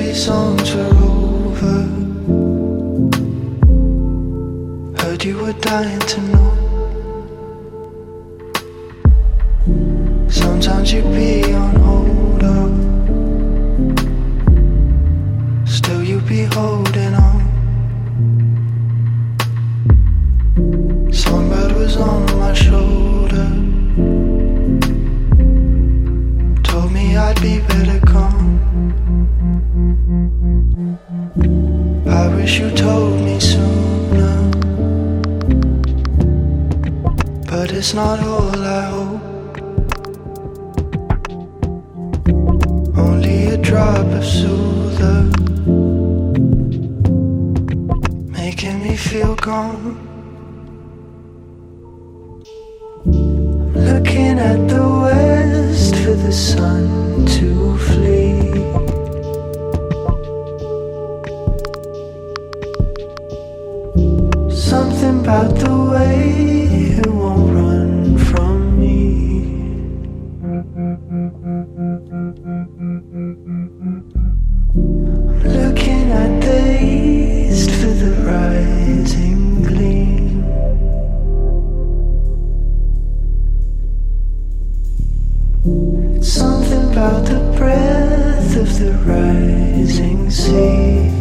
these songs were over. Heard you were dying to know. Sometimes you'd be on hold up, still you'd be holding on. Songbird was on my shoulder, told me I'd be better gone. I wish you told me sooner, but it's not all I hope. Only a drop of soother, making me feel gone. Looking at the west for the sun to flee. Something about the way it won't run from me. I'm looking at the east for the rising gleam. It's something about the breath of the rising sea.